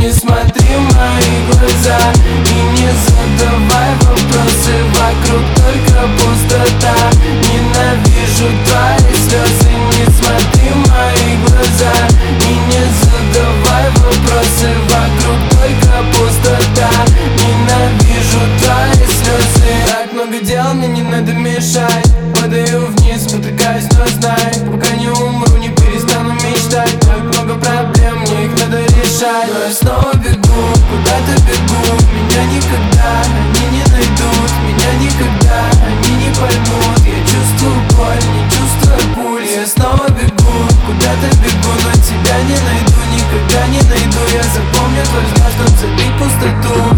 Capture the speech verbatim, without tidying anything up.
не смотри в мои глаза и не задавай вопросы. Вокруг только пустота. Ненавижу твои слезы. Не смотри в мои глаза и не задавай вопросы. Вокруг только пустота. Ненавижу твои слезы. Так много дел, мне не надо мешать. Падаю вниз, спотыкаюсь, но знай, пока не умру, не перестану мечтать. Так много проблем, мне их надо решать. Но я снова бегу, куда-то бегу. Меня никогда они не найдут. Меня никогда они не поймут. Я чувствую боль, не чувствую пульс. Я снова бегу, куда-то бегу, но тебя не найду. Никогда не найду. Я запомню твой взгляд, чтоб забить пустоту.